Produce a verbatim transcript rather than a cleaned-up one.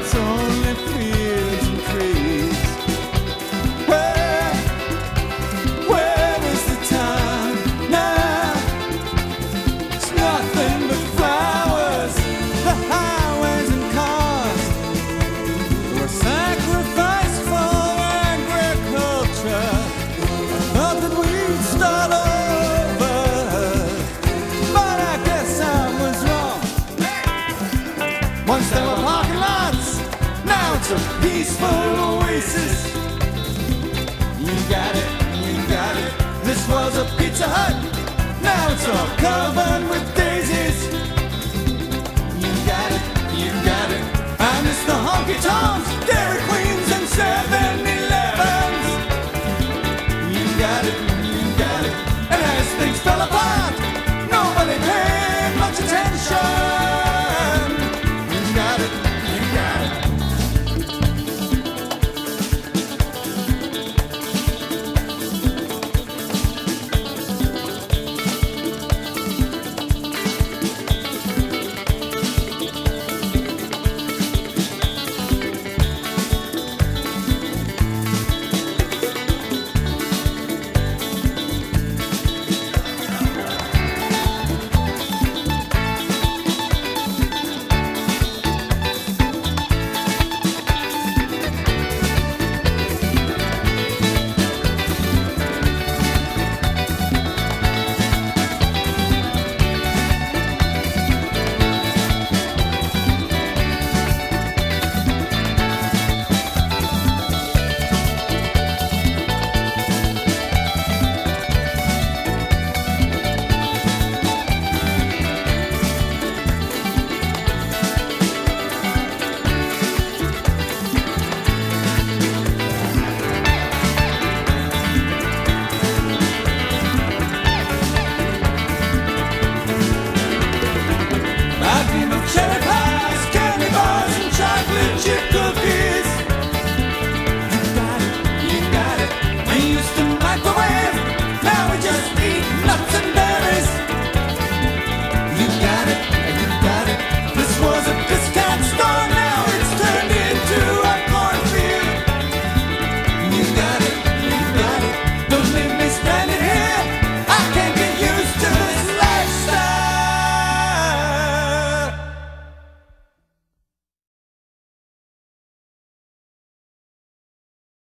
it's only fields and trees. Where, where is the time now? It's nothing but flowers, the highways and cars were sacrificed for agriculture. I thought that we'd start over, but I guess I was wrong. Once there were parking lots, now it's a peaceful oasis. You got it, you got it. This was a Pizza Hut, now it's all covered with daisies. You got it, you got it. I miss the honky tonks, Dairy Queens, and seven elevens. You got it, you got it. And as things fell apart, nobody paid much attention. You got it, you got it. I dream of cherry